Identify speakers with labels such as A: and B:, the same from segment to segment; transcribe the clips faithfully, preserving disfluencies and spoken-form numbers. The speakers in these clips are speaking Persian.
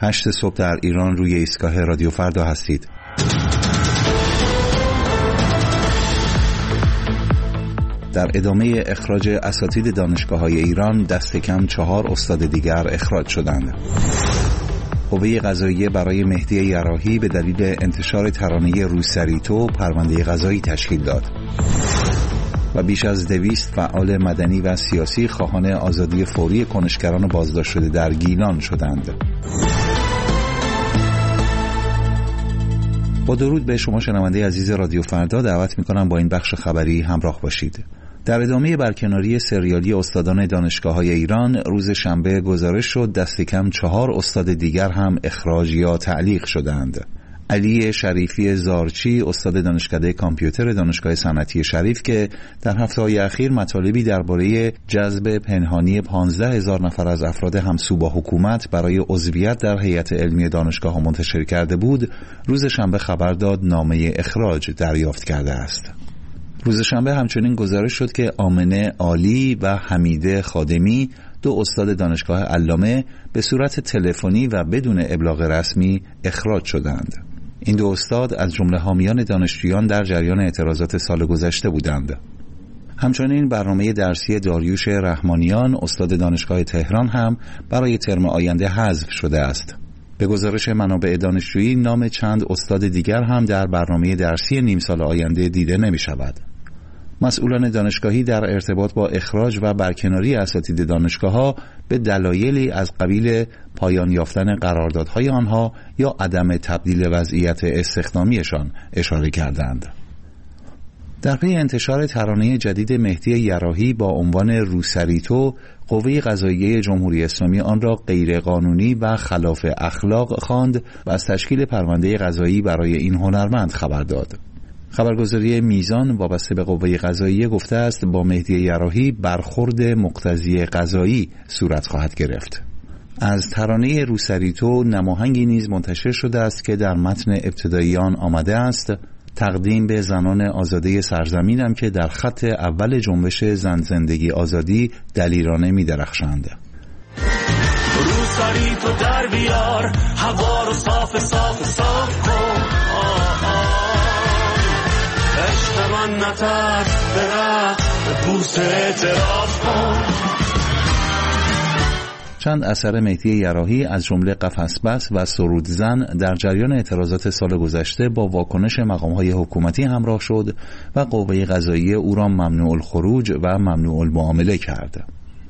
A: هشت صبح در ایران روی ایستگاه رادیو فردا هستید. در ادامه اخراج اساتید دانشگاه‌های ایران، دست کم چهار استاد دیگر اخراج شدند. قوه قضاییه برای مهدی یراحی به دلیل انتشار ترانه روسریتو پرونده قضایی تشکیل داد و بیش از دویست فعال مدنی و سیاسی خواهان آزادی فوری کنشگران بازداشت شده در گیلان شدند. با درود به شما شنونده عزیز رادیو فردا، دعوت می‌کنم با این بخش خبری همراه باشید. در ادامه برکناری سریالی استادان دانشگاه‌های ایران، روز شنبه گزارش شد دست کم چهار استاد دیگر هم اخراج یا تعلیق شدند. علی شریفی زارچی، استاد دانشکده کامپیوتر دانشگاه صنعتی شریف که در هفته‌های اخیر مطالبی درباره جذب پنهانی پانزده هزار نفر از افراد همسو با حکومت برای عضویت در هیئت علمی دانشگاه منتشر کرده بود، روز شنبه خبر داد نامه اخراج دریافت کرده است. روز شنبه همچنین گزارش شد که آمنه عالی و حمیده خادمی، دو استاد دانشگاه علامه، به صورت تلفنی و بدون ابلاغ رسمی اخراج شدند. این دو استاد از جمله حامیان دانشجویان در جریان اعتراضات سال گذشته بودند. همچنین برنامه درسی داریوش رحمانیان، استاد دانشگاه تهران، هم برای ترم آینده حذف شده است. به گزارش منابع دانشجویی، نام چند استاد دیگر هم در برنامه درسی نیم سال آینده دیده نمی شود. مسئولان دانشگاهی در ارتباط با اخراج و برکناری اساتید دانشگاه‌ها به دلایلی از قبیل پایان یافتن قراردادهای آنها یا عدم تبدیل وضعیت استخدامیشان اشاره کردند. در پی انتشار ترانه جدید مهدی یراحی با عنوان روسریتو، قوه قضاییه جمهوری اسلامی آن را غیرقانونی و خلاف اخلاق خواند و از تشکیل پرونده قضایی برای این هنرمند خبر داد. خبرگزاری میزان وابسته به قوه قضاییه گفته است با مهدی یراحی برخورد مقتضی قضایی صورت خواهد گرفت. از ترانه روسریتو نماهنگی نیز منتشر شده است که در متن ابتدایی آن آمده است: تقدیم به زنان آزاده سرزمینم که در خط اول جنبش زن زندگی آزادی دلیرانه می درخشند.
B: روسریتو در بیار، هوا رو صاف صاف صاف کن، عشق من نترس، برقص به بوس اعتراف کن.
A: چند اثر مهدی یراحی از جمله قفس بس و سرود زن در جریان اعتراضات سال گذشته با واکنش مقام‌های حکومتی همراه شد و قوه قضاییه او را ممنوع الخروج و ممنوع المعامله کرد.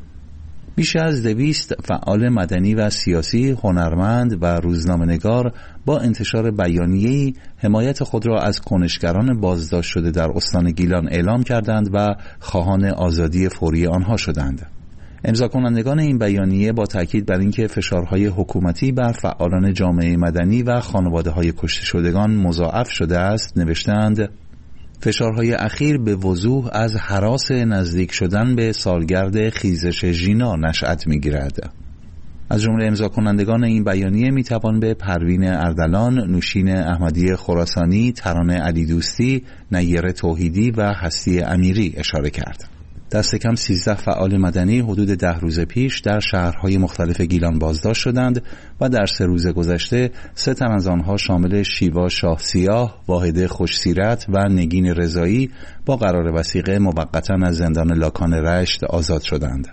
A: بیش از دویست فعال مدنی و سیاسی، هنرمند و روزنامه‌نگار با انتشار بیانیه‌ای حمایت خود را از کنشگران بازداشت شده در استان گیلان اعلام کردند و خواهان آزادی فوری آنها شدند. امضا کنندگان این بیانیه با تاکید بر اینکه فشارهای حکومتی بر فعالان جامعه مدنی و خانواده‌های کشته شدگان مضاعف شده است، نوشتند: فشارهای اخیر به وضوح از هراس نزدیک شدن به سالگرد خیزش ژینا نشأت می‌گیرد. از جمله امضا کنندگان این بیانیه میتوان به پروین اردلان، نوشین احمدی خراسانی، ترانه علی دوستی، نیر توحیدی و هستی امیری اشاره کرد. دست کم سیزده فعال مدنی حدود ده روز پیش در شهرهای مختلف گیلان بازداشت شدند و در سه روز گذشته سه تن از آنها شامل شیوا شاه سیاه، واحده خوشسیرت و نگین رضایی با قرار وثیقه موقتا از زندان لاکان رشت آزاد شدند.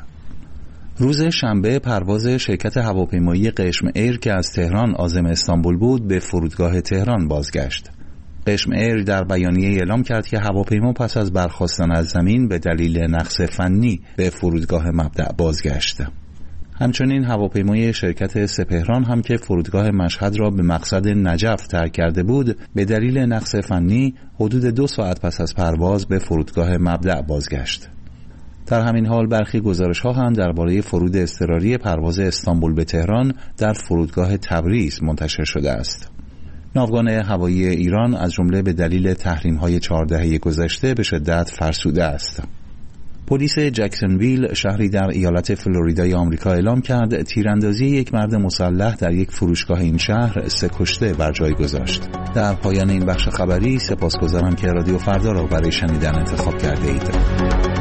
A: روز شنبه پرواز شرکت هواپیمایی قشم ایر که از تهران عازم استانبول بود به فرودگاه تهران بازگشت. قشم ایر در بیانیه اعلام کرد که هواپیما پس از برخاستن از زمین به دلیل نقص فنی به فرودگاه مبدأ بازگشت. همچنین هواپیمای شرکت سپهران هم که فرودگاه مشهد را به مقصد نجف ترک کرده بود، به دلیل نقص فنی حدود دو ساعت پس از پرواز به فرودگاه مبدأ بازگشت. در همین حال برخی گزارش‌ها هم درباره فرود اضطراری پرواز استانبول به تهران در فرودگاه تبریز منتشر شده است. ناوگان هوایی ایران از جمله به دلیل تحریم‌های چهار دهه گذشته به شدت فرسوده است. پلیس جکسونویل، شهری در ایالت فلوریدای آمریکا، اعلام کرد تیراندازی یک مرد مسلح در یک فروشگاه این شهر سه کشته بر جای گذاشت. در پایان این بخش خبری سپاسگزارم که رادیو فردا را برای شنیدن انتخاب کرده اید.